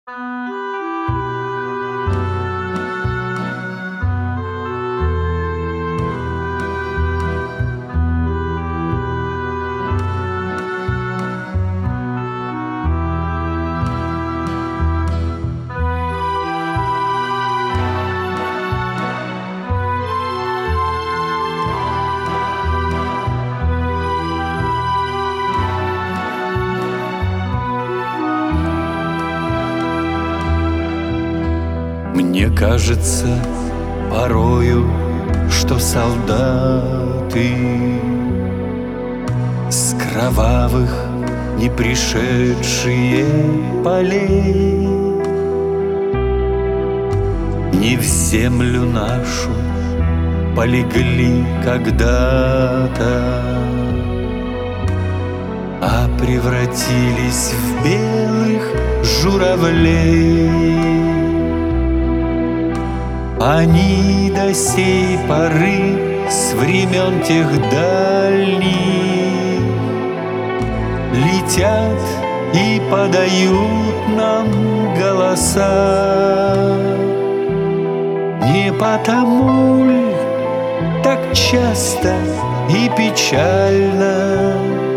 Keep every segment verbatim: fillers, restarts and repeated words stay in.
Мне кажется порою, что солдаты с кровавых не пришедшие полей не в землю нашу полегли когда-то, а превратились в белых журавлей. Они до сей поры с времен тех дальних летят и подают нам голоса. Не потому ли так часто и печально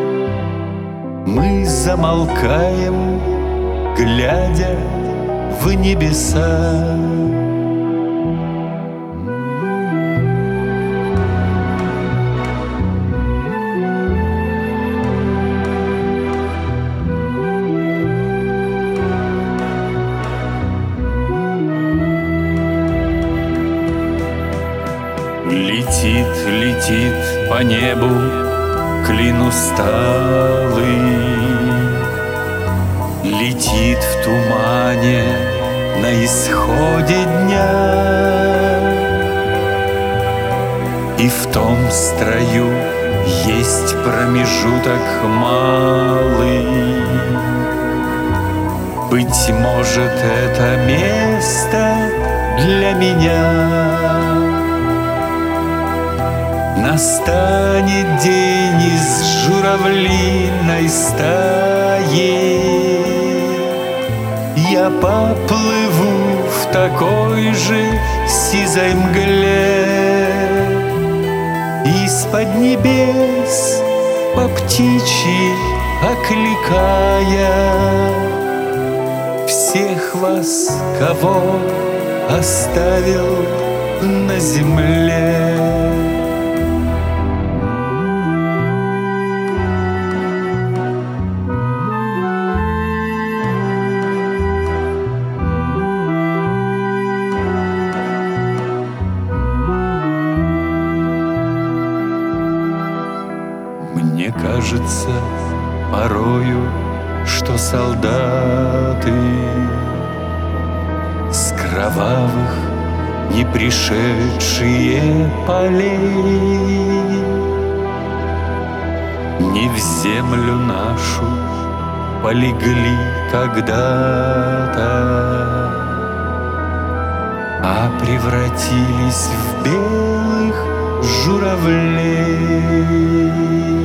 мы замолкаем, глядя в небеса? Летит, летит по небу клин усталый, летит в тумане на исходе дня, и в том строю есть промежуток малый. Быть может, это место для меня. Настанет день из журавлиной стаи, я поплыву в такой же сизой мгле, из-под небес по птичьи окликая всех вас, кого оставил на земле. Мне кажется порою, что солдаты с кровавых не пришедшие полей не в землю нашу полегли когда-то, а превратились в белых журавлей.